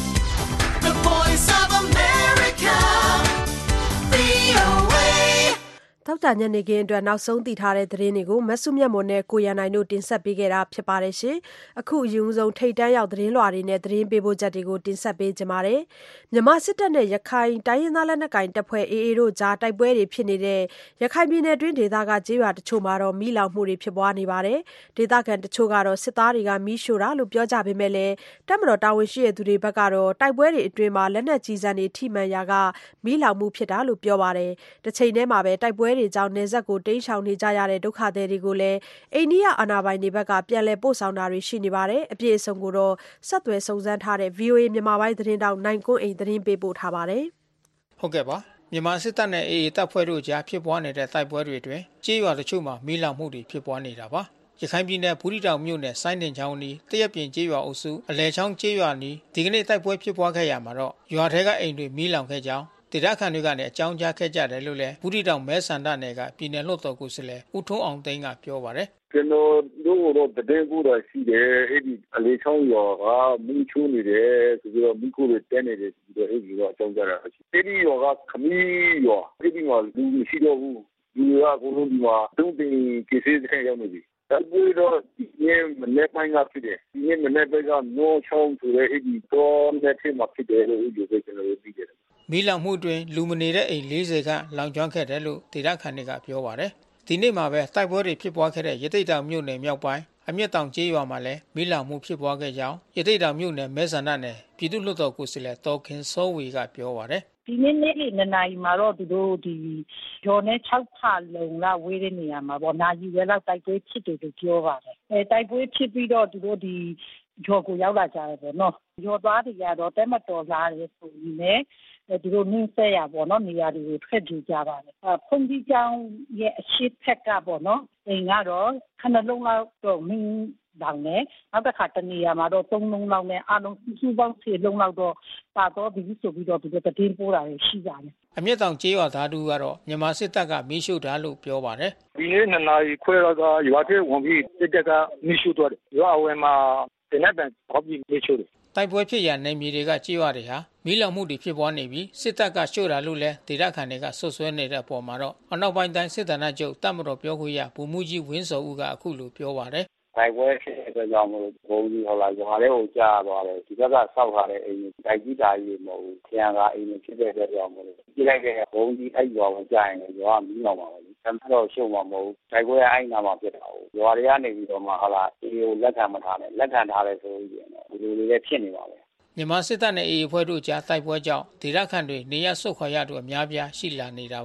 the voice of America, ဗွီအိုအေတောက်တာညနေခင်းအတွက်နောက်ဆုံးသိထားတဲ့သတင်းတွေကိုမဆုမြတ်မွန်နဲ့ကိုရန်နိုင်တို့တင်ဆက်ပေးခဲ့တာဖြစ်ပါတယ်ရှင်။အခုအရင်ဆုံးထိတ်တန်းရောက်သတင်းလွှာတွေနဲ့သတင်းပေးပို့ချက်တွေကိုတင်ဆက်ပေးကြပါမယ်။မြန်မာစစ်တပ်နဲ့ရခိုင်တိုင်းရင်းသားလက်နက်ကိုင်တပ်ဖွဲ့ အေအေ တို့ကြားတိုက်ပွဲတွေဖြစ်နေတဲ့ရခိုင်ပြည်နယ်တွင်းဒေသကကျေးရွာတချို့မှာတော့မီးလောင်မှုတွေဖြစ်ပွားနေပါတယ်။ဒေသခံတချို့ကတော့စစ်သားတွေကမီးရှို့တာလို့ပြောကြပေမဲ့လည်းတပ်မတော်တာဝန်ရှိတဲ့သူတွေဘက်ကတော့တိုက်ပွဲတွေအတွင်းမှာလက်နက်ကြီးစံတွေထိမှန်ရာကမီးလောင်မှုဖြစ်တာလို့ပြောပါတယ်။တစ်ချိန်တည်းမှာပဲတိုက်ပွဲတွေကြောင့်နေဆက်ကိုတိမ်းရှောင်နေကြရတဲ့ဒုက္ခသည်တွေကိုလည်းအိန္ဒိယအာဏာပိုင်တွေဘက်ကပြန်လည်ပို့ဆောင်တာတွေရှိနေပါတယ်အပြည့်အစုံကိုတော့ဆက်သွယ်စုံစမ်းထားတဲ့ ဗွီအိုအေ မြန်မာပိုင်းသတင်းတောက်နိုင်ကွန်းအိမ်သတင်းပေးပို့ထားပါတယ်ဟုတ်ကဲ့ပါမြန်မာစစ်တပ်နဲ့အေအေတပ်ဖွဲ့တို့ကြားဖြစ်ပွားနေတဲ့တိုက်ပွဲတွေအတွင်းကျေးရွာတချို့မှာမီးလောင်မှုတွေဖြစ်ပွားနေတာပါရခိုင်ပြည်နယ်ဘူးတီတောင်မြို့နယ်စိုင်းတင်ချောင်းနီးတရက်ပြင်ကျေးရွာအုပ်စုအလဲချောင်းကျေးရွာနီးဒီကနေ့တိုက်ပွဲဖြစ်ပွားခဲ့ရမှာတော့ရွာထဲကအိမ်တွေမီးလောင်ခဲ့ကြောင်းဒေသခံတွေကလည်းအကြောင်းကြားခဲ့ကြတယ်လို့လည်းဘူးတီတောင်မဲဆန္ဒနယ်ကပြည်နယ်လွှတ်တော်ကိုယ်စားလှယ်ဦးထွန်းအောင်သိန်းကပြောပါတယ်ကျွန်တော်တို့တော့တည်ဖို့တော့ရှိတယ်အဲ့ဒီအလေးချောင်းရွာကမီးချိုးနေတယ်ဆိုပြီးတော့မီးကိုတွေတဲနေတယ်ဆိုပြီးတော့အဲ့ဒီတော့အကြောင်းကြားတာရှိတယ်ဒီရွာကခမီးရွာအဲ့ဒီမှာလူရှိတော့ဘူးဒီရွာကလုံးဒီမှာတုံးတင်ကိစ္စတွေရောက်နေပြီအဲ့ဒီတော့ဒီနေ့မနေ့ပိုင်းကဖြစ်တယ်ဒီနေ့မနေ့ပိုင်းကနိုးချောင်းဆိုတဲ့အဲ့ဒီတော့နေ့ထမှာဖြစ်တယ်လို့ပြောကြကျွန်တော်တို့သိတယ်မီးလောင်မှုတွင်လူမနေတဲ့အိမ်၄၀ခန့်လောင်ကျွမ်းခဲ့တယ်လို့ဒေသခံတွေကပြောပါတယ်။ဒီနေ့မှာပဲတိုက်ပွဲတွေဖြစ်ပွားခဲ့တဲ့ရသေ့တောင်မြို့နယ်မြောက်ပိုင်းအမျက်တောင်ကျေးရွာမှာလည်းမီးလောင်မှုဖြစ်ပွားခဲ့ကြောင်းရသေ့တောင်မြို့နယ်မဲဆန္ဒနယ်ပြည်သူ့လွှတ်တော်ကိုယ်စားလှယ်တော်ခင်စောဝေကပြောပါတယ်။ဒီနေ့နေ့လေးနှစ်နာရီမှာတော့သူတို့ဒီရော်နဲ့၆ဖာလုံလောက်ဝေးတဲ့နေရာမှာပေါ့နာကြီးဝဲလောက်တိုက်ပွဲဖြစ်တယ်လို့ပြောပါတယ်။အဲတိုက်ပွဲဖြစ်ပြီးတော့သူတို့ဒီရော်ကိုရောက်လာကြတယ်ပေါ့နော်။ရော်သားတွေကတော့တဲမတော်လာတယ်ဆိုရင်လည်းသူတို့နင်းဆက်ရပေါ့နော်နေရာတွေကိုထွက်ကြကြပါတယ်။ဖုန်ကြီးကျောင်းရဲ့အရှိဖက်ကပေါ့နော်အိမ်ကတော့ခဏလုံးလောက်တော့မင်းတောင်နဲ့နောက်တစ်ခါတနေရာမှာတော့သုံးလုံးလောက်နဲ့အလုံးစုစုပေါင်းဆယ်လုံးလောက်တော့ပါတော့ဒီဆိုပြီးတော့ဒီတည်င်းပိုးတာရှိကြတယ်အမျက်တောင်ကျေးရွာသားတို့ကတော့မြန်မာစစ်တပ်ကမီးရှို့တာလို့ပြောပါတယ်ဒီနေ့နှစ်နာရီခွဲတော့ရွာထဲဝင်ပြီးစစ်တပ်ကမီးရှို့တော့တယ်ရွာအဝယ်မှာတနက်တန်ဟောပြီးမီးရှို့တယ်တိုက်ပွဲဖြစ်ရာနေမြေတွေကကြေးရွာတွေဟာမီးလောင်မှုတွေဖြစ်ပွားနေပြီးစစ်တပ်ကရှို့တာလို့လည်းဒေသခံတွေကဆွဆွဲနေတဲ့အပေါ်မှာတော့အနောက်ပိုင်းတိုင်းစစ်တပ်ချုပ်တပ်မတော်ပြောခွင့်ရဗိုလ်မှူးကြီးဝင်းစောဦးကအခုလိုပြောပါတယ်တိုက်ပွဲဖြစ်တဲ့ကြောင့်မလို့ဘုံကြီးဟောလာရွာလေးကိုကြားသွားတယ်ဒီဘက်ကဆောက်ထားတဲ့အိမ်ကြီးတိုက်ကြီးတာကြီးမဟုတ်ဘူးခရံကအိမ်ကြီးဖြစ်တဲ့အတွက်ကြောင့်မလို့ကြည့်လိုက်တဲ့ဘုံကြီးအဲ့ရွာကိုကြားရင်ရွာမီးလောင်ပါပဲတမ်းတော့ရှုံမှာမဟုတ်တိုက်ပွဲအဲ့နာမှာဖြစ်တာဟုတ်ရွာတွေကနေပြီးတော့မှဟလာအေးကိုလက်ခံမထားနဲ့လက်ခံထားတယ်ဆိုပြီးတော့ဒီလိုလေးလည်းဖြစ်နေပါပဲမြန်မာစစ်တပ်နဲ့အေအေအဖွဲ့တို့ကြားတိုက်ပွဲကြောင့်ဒေသခံတွေနေရဆုတ်ခွာရတို့အများပြားရှိလာနေတာပါပြ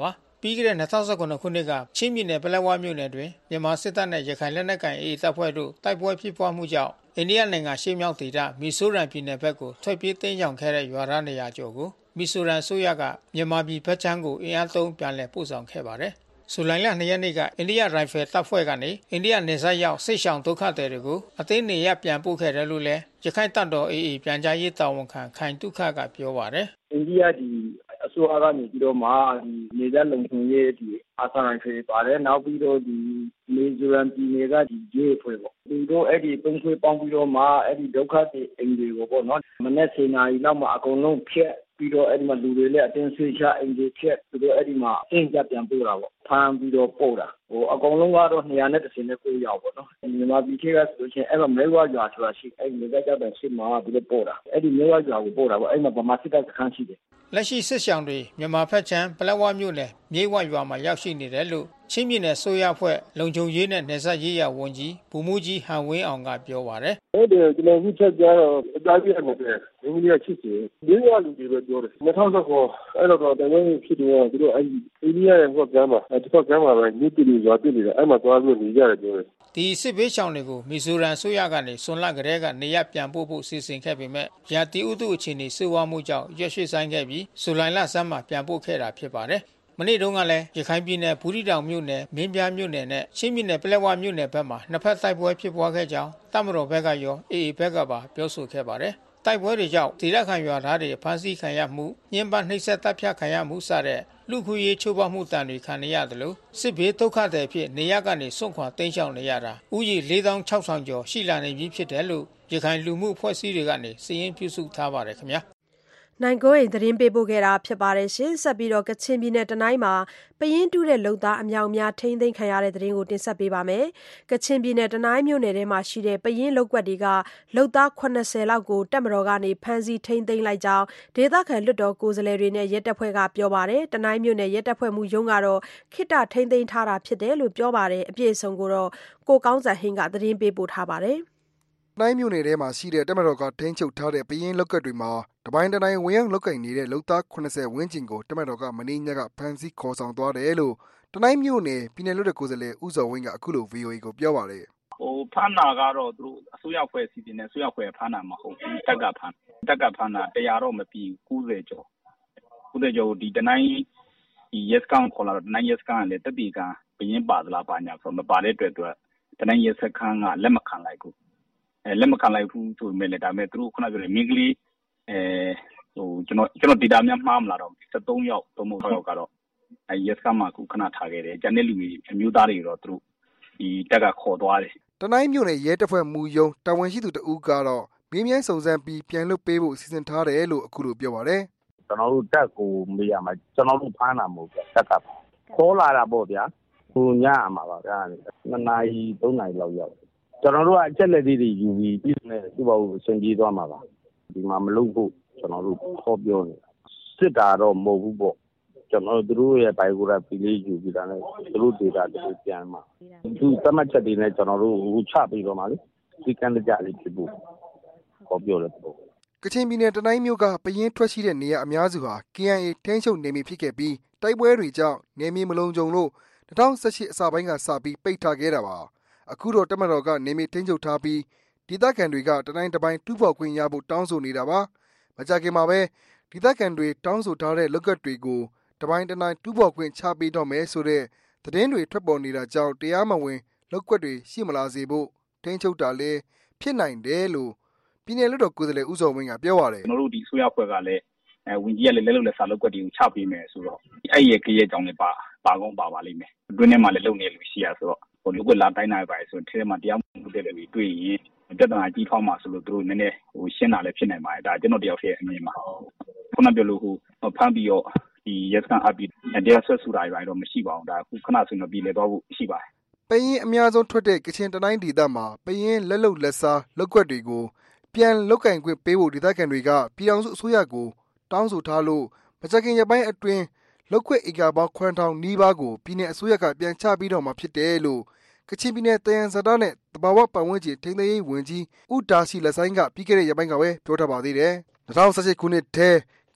ပြီးခဲ့တဲ့၂၀၁၇ခုနှစ်ကချင်းပြည်နယ်ပလက်ဝမြို့နယ်တွင်မြန်မာစစ်တပ်နဲ့ရခိုင်လက်နက်ကိုင်အေအေတပ်ဖွဲ့တို့တိုက်ပွဲဖြစ်ပွားမှုကြောင့်အိန္ဒိယနိုင်ငံရှေ့မြောက်ဒေသမီဇိုရမ်ပြည်နယ်ဘက်ကိုထွက်ပြေးတိမ်းရှောင်ခဲ့တဲ့ရွာသားနေရာကျော်ကိုမီဇိုရမ်ဆိုရကမြန်မာပြည်ဘက်ခြမ်းကိုအင်အားသုံးပြန်လည်ပို့ဆောင်ခဲ့ပါတယ်။ဇူလိုင်လ၂ရက်နေ့ကအိန္ဒိယရိုင်ဖယ်တပ်ဖွဲ့ကနေအိန္ဒိယနယ်စပ်ရောက်စစ်ရှောင်ဒုက္ခသည်တွေကိုအသိနေရပြန်ပို့ခဲ့တယ်လို့လည်းရခိုင်တပ်တော်အေအေပြန်ကြားရေးတာဝန်ခံခိုင်တုခကပြောပါတယ်။အိန္ဒိယဒီအစိုးရကနေပြီးတော့မှဒီနေသားလုံခြုံရေးဒီအာသရိုင်ဖယ်ပါတယ်နောက်ပြီးတော့ဒီမီဇိုရမ်ပြည်နယ်ကဒီဂျေးဖွဲ့ပေါ့ဒီတော့အဲ့ဒီပုံခွေပေါင်းပြီးတော့မှအဲ့ဒီဒုက္ခသည်အိမ်တွေကိုပေါ့နော်မနေ့စေနာရီလောက်မှအကုန်လုံးဖြက်ပြီးတော့အဲ့ဒီမှာလူတွေလည်းအတင်းဆွေးချအိမ်တွေဖြက်ပြီးတော့အဲ့ဒီမှာအင်းကြပြန်ပို့တာပေါ့ဖမ်းပြီးတော့ပို့တာဟိုအကုန်လုံးကတော့၂၁၉ယောက်ပေါ့နော်မြန်မာပြည်ကဆိုရှင်အဲ့မှာမဲဝရွာဆိုတာရှိအဲ့ဒီမြေကကြတဲ့ရှိမှာပြီးတော့ပို့တာအဲ့ဒီမဲဝရွာကိုပို့တာပေါ့အဲ့မှာဗမာစစ်တပ်စခန်းရှိတယ်လက်ရှိစစ်ဆောင်တွေမြန်မာဘက်ခြမ်းပလက်ဝမြို့နယ်မြေဝရွာမှာရောက်ရှိနေတယ်လို့ချင်းပြည်နယ်ဆိုရဖွဲ့လုံခြုံရေးနဲ့နယ်စပ်ရေးရာဝန်ကြီးဘူမူကြီးဟန်ဝင်းအောင်ကပြောပါတယ်။အဲ့ဒီကျွန်တော်ခုချက်ကြတော့အသားကြီးအနေနဲ့မင်းကြီးကချစ်စီမြေဝလူတွေပဲပြောတယ်။၂၀၁၉အဲ့တော့တကယ်ဖြစ်တယ်သူတို့အဲ့ဒီအိန္ဒိယရဲ့ဟော့ကမ်းမှာအဲ့ဒီဟော့ကမ်းမှာပဲမြေတီတွေရွာပြနေတယ်အဲ့မှာသွားပြီးနေကြတယ်ပြောတယ်။ဒီစစ်ဘေးရှောင်တွေကိုမီဇိုရမ်ဆိုရကနေစွန်လကလေးကနေရပြန်ပို့ဖို့စီစဉ်ခဲ့ပေမဲ့ရာတီဥတုအခြေအနေဆိုးဝါးမှုကြောင့်ရွှေ့ရွှေ့ဆိုင်ခဲ့ပြီးဇူလိုင်လဆန်းမှာပြန်ပို့ခဲ့တာဖြစ်ပါတယ်။မနေ့တုန်းကလည်းရခိုင်ပြည်နယ်ဘူးတီတောင်မြို့နယ်မင်းပြားမြို့နယ်နဲ့ချင်းပြည်နယ်ပလက်ဝမြို့နယ်ဘက်မှာနှစ်ဖက်တိုက်ပွဲဖြစ်ပွားခဲ့ကြောင်းတပ်မတော်ဘက်ကရောအေအေဘက်ကပါပြောဆိုခဲ့ပါတယ်။တိုက်ပွဲတွေကြောင့်ဒေသခံရွာသားတွေဖမ်းဆီးခံရမှုညှဉ်းပန်းနှိပ်စက်တပ်ဖြတ်ခံရမှုစတဲ့လူခွေရေးချိုးဖောက်မှုတန်တွေခံနေရတယ်လို့စစ်ဘေးဒုက္ခတွေဖြစ်နေရကနေစွန့်ခွာတိမ်းရှောင်နေရတာဥယျာဉ်လေးသောင်းခြောက်ထောင်ကျော်ရှိလာနေပြီဖြစ်တယ်လို့ရခိုင်လူမှုအဖွဲ့အစည်းတွေကနေစည်ရင်းပြုစုထားပါတယ်ခင်ဗျာနိုင်ကိုရင်သတင်းပေးပို့ခဲ့တာဖြစ်ပါတယ်ရှင်ဆက်ပြီးတော့ကချင်ပြည်နယ်တနိုင်းမှာပယင်းတူးတဲ့လုံသားအမြောက်များထိမ့်သိမ်းခံရတဲ့သတင်းကိုတင်ဆက်ပေးပါမယ်ကချင်ပြည်နယ်တနိုင်းမြို့နယ်ထဲမှာရှိတဲ့ပယင်းလုံကွက်တွေကလုံသား၈၀လောက်ကိုတပ်မတော်ကနေဖမ်းဆီးထိမ့်သိမ်းလိုက်ကြောင်းဒေသခံလွှတ်တော်ကိုယ်စားလှယ်တွေနဲ့ရဲတပ်ဖွဲ့ကပြောပါတယ်တနိုင်းမြို့နယ်ရဲတပ်ဖွဲ့မှရုံးကတော့ခိတထိမ့်သိမ်းထားတာဖြစ်တယ်လို့ပြောပါတယ်အပြည့်အစုံကိုတော့ကိုကောင်းစံဟင်းကသတင်းပေးပို့ထားပါတယ်တိုင်းမြို့နယ်ထဲမှာရှိတဲ့တပ်မတော်ကထိန်းချုပ်ထားတဲ့ပယင်းလောက်ကတ်တွေမှာတပိုင်းတတိုင်းဝင်ရောက်လောက်ကင်နေတဲ့လုံသား၈၀ဝန်းကျင်ကိုတပ်မတော်ကမင်းညက်ကဖမ်းဆီးခေါ်ဆောင်သွားတယ်လို့တတိုင်းမြို့နယ်ပြည်နယ်လွှတ်တော်ကိုယ်စားလှယ်ဦးစောဝင်းကအခုလို ဗီအိုအေ ကိုပြောပါတယ်ဟိုဖမ်းတာကတော့သူတို့အစိုးရဖွဲ့စီစဉ်နေအစိုးရဖွဲ့ဖမ်းတာမဟုတ်ဘူးတက်ကဖမ်းတက်ကဖမ်းတာတရားတော့မပြီးဘူး၉၀ကျော်၉၀ကျော်ဒီတတိုင်းဒီ yes ကောင်ခေါ်လာတော့တတိုင်း yes ကောင်ကလည်းတတိကပယင်းပါသလားပါညာဆိုမပါတဲ့အတွက်အတွက်တတိုင်း yes ကောင်ကလက်မခံလိုက်ဘူးအဲလက်မခံလိုက်ဘူးဆိုပေမဲ့လည်းဒါပေမဲ့သူတို့ခုနပြောတဲ့မင်းကလေးအဲဟိုကျွန်တော်ကျွန်တော် data များမှားမလားတော့၁၃ယောက်သုံးယောက်ကတော့အဲ yes ကမှခုခဏထားခဲ့တယ်ကျန်တဲ့လူတွေအမျိုးသားတွေတော့သူတို့ဒီတက်ကခေါ်သွားတယ်တနိုင်းမြို့နယ်ရဲတပ်ဖွဲ့မူယုံတာဝန်ရှိသူတဦးကတော့မင်းမြန်းစုံစမ်းပြီးပြန်လွတ်ပေးဖို့စီစဉ်ထားတယ်လို့အခုလိုပြောပါတယ်ကျွန်တော်တို့တက်ကိုမေးရမှာကျွန်တော်တို့ဖမ်းတာမဟုတ်ဘူးတက်ကခေါ်လာတာပေါ့ဗျာဟိုညမှာပါဗျာနှစ်နာရီသုံးနာရီလောက်ရောက်ကျွန်တော်တို့ကအချက်လက်တွေယူပြီးပြည်နယ်စုပါဦးအဆင်ပြေသွားမှာပါဒီမှာမလုပ်ဖို့ကျွန်တော်တို့ခေါ်ပြောနေတာစစ်တာတော့မဟုတ်ဘူးပေါ့ကျွန်တော်တို့တို့ရဲ့ဘိုင်ဂိုရာဖီလေးယူပြီးတာနဲ့တို့ဒေတာတွေပြန်မှာသူသတ်မှတ်ချက်တွေနဲ့ကျွန်တော်တို့ဟိုချပြီးတော့မှလေဒီကန်တကြလေးဖြစ်ဖို့ခေါ်ပြောတယ်ပေါ့ကချင်ပြည်နယ်တနိုင်းမြို့ကပယင်းထွက်ရှိတဲ့နေရာအများစုဟာ ကေ အိုင် အေ ထိန်းချုပ်နေမြေဖြစ်ခဲ့ပြီးတိုက်ပွဲတွေကြောင့်နေမြေမလုံခြုံလို့၂၀၁၈အစပိုင်းကစပြီးပိတ်ထားခဲ့တာပါအခုတော့တပ်မတော်ကနေမြေထိန်းချုပ်ထားပြီးဒေသခံတွေကတနိုင်းတစ်ပိုင်းတူးဖော်ခွင့်ရဖို့တောင်းဆိုနေတာပါမကြခင်မှာပဲဒေသခံတွေတောင်းဆိုထားတဲ့လောက်ကတ်တွေကိုတပိုင်းတနိုင်တူးဖော်ခွင့်ချပေးတော့မယ်ဆိုတဲ့သတင်းတွေထွက်ပေါ်နေတာကြောင့်တရားမဝင်လောက်ကွက်တွေရှိမလာစေဖို့ထိန်းချုပ်တာလည်းဖြစ်နိုင်တယ်လို့ပြည်နယ်လွှတ်တော်ကိုယ်စားလှယ်ဦးစောဝင်းကပြောပါတယ်ကျွန်တော်တို့ဒီဆိုရဖွဲ့ကလည်းအဲဝင်ကြီးကလည်းလက်လုံလက်စားလောက်ကွက်တွေကိုချပေးမယ်ဆိုတော့အဲ့ရဲ့ကြရဲ့ကြောင့်လည်းပါပါကောင်းပါပါလိမ့်မယ်အတွင်းထဲမှာလည်းလုံနေလို့ရှိရဆိုတော့ဟိုလောက်ကွက်လာတိုင်းနိုင်ပါဆိုထဲမှာတရားမှုတဲ့တွေတွေ့ရင်ပြဿနာကြီးထောင်းမှာဆိုလို့တို့နည်းနည်းဟိုရှင်းတာလည်းဖြစ်နိုင်ပါတယ်ဒါကျွန်တော်တယောက်ရဲ့အမြင်ပါခုနပြောလို့ဟိုဖမ်းပြီးတော့ဒီ yes ကန်အပ်ပြီးတရားဆွဲဆိုတာတွေတော့မရှိပါဘူးဒါခုခဏဆိုရင်ပြည်လေတော့ဖို့ရှိပါတယ်ပယင်းအများဆုံးထွက်တဲ့ကချင်တနိုင်းဒေသမှာပယင်းလက်လုံလက်စားလောက်ကွက်တွေကိုပြန်လုတ်ကင်ခွင့်ပေးဖို့ဒေသခံတွေကပြည်အောင်စုအစိုးရကိုတောင်းဆိုထားလို့မကြခင်ရပိုင်းအတွင်းလောက်ခွက်ဧကပေါင်းခွန်းထောင်နီးပါးကိုပြည်내အစိုးရကပြန်ချပြီးတော့မှဖြစ်တယ်လို့ကချင်ပြည်နယ်တယန်ဇာတာနဲ့တဘာဝပတ်ဝန်းကျင်ထိန်းသိမ်းရေးဝန်ကြီးဦးဒါစီလက်ဆိုင်ကပြီးခဲ့တဲ့ရက်ပိုင်းကပဲပြောထားပါသေးတယ်၂၀၁၈ခုနှစ်ထဲ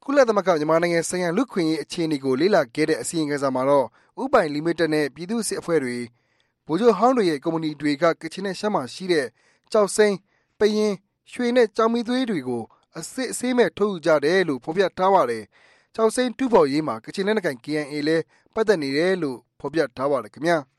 ကုလသမဂ္ဂမြန်မာနိုင်ငံဆိုင်ရာလူ့ခွင့်ရေးအခြေအနေကိုလေ့လာခဲ့တဲ့အစီရင်ခံစာမှာတော့ဥပိုင်လီမိတက်နဲ့ပြည်သူ့စစ်အဖွဲ့တွေဗိုလ်ချုပ်ဟောင်းတွေရဲ့ကုမ္ပဏီတွေကကချင်နဲ့ရှမ်းမှာရှိတဲ့ကြောက်စိမ်းပရင်ရွှေနဲ့ကြောင်မီသွေးတွေကိုအစစ်အဆေးမဲ့ထုတ်ယူကြတယ်လို့ဖော်ပြထားပါတယ်။ကြောက်စိမ်းတူပေါ်ရေးမှာကချင်လက်နက်ကိုင် K N A လည်းပတ်သက်နေတယ်လို့ဖော်ပြထားပါတယ်ခင်ဗျာ။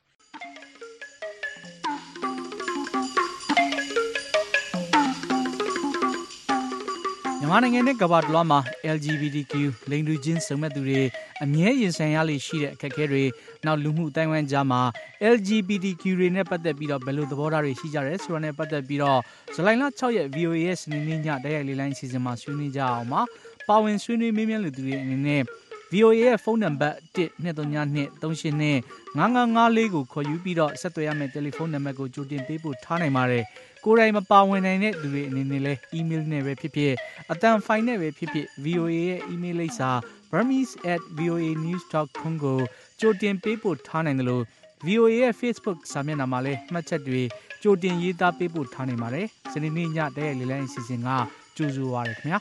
မြန်မာနိုင်ငံနဲ့ကမ္ဘာတလွှားမှာ L G B T Q လိင်တူချင်းစုံမက်သူတွေအမြဲရင်ဆိုင်ရလေရှိတဲ့အခက်အခဲတွေနောက်လူမှုအတိုင်းအဝိုင်းကြားမှာ L G B T Q တွေနဲ့ပတ်သက်ပြီးတော့ဘယ်လိုသဘောထားတွေရှိကြတယ်ဆိုတာနဲ့ပတ်သက်ပြီးတော့ဇူလိုင်လ၆ရက် V O A ရဲ့စနေနေ့ညတိုက်ရိုက်လေးလိုင်းစီစဉ်မှာဆွေးနွေးကြအောင်ပါပါဝင်ဆွေးနွေးမေးမြန်းလူသူတွေအနေနဲ့ V O A ရဲ့ဖုန်းနံပါတ်one two three two three eight two ၅၅၅၄ကိုခေါ်ယူပြီးတော့ဆက်သွယ်ရမယ့်တယ်လီဖုန်းနံပါတ်ကိုကြိုတင်ပေးပို့ထားနိုင်ပါတယ်ကိုယ်တိုင်မပါဝင်နိုင်တဲ့သူတွေအနေနဲ့လည်း email နဲ့ပဲဖြစ်ဖြစ်အတန်ဖိုင်နဲ့ပဲဖြစ်ဖြစ် V O A ရဲ့ email လိပ်စာ burmese at v o a news dot com ကိုကြိုတင်ပေးပို့ထားနိုင်တယ်လို့ V O A ရဲ့ Facebook စာမျက်နှာမှာလည်းမှတ်ချက်တွေကြိုတင်ရေးသားပေးပို့ထားနိုင်ပါတယ်စနေနေ့ညတည့်ရက်လေးလိုင်းအစီအစဉ်ကကြိုဆိုပါရခင်ဗျာ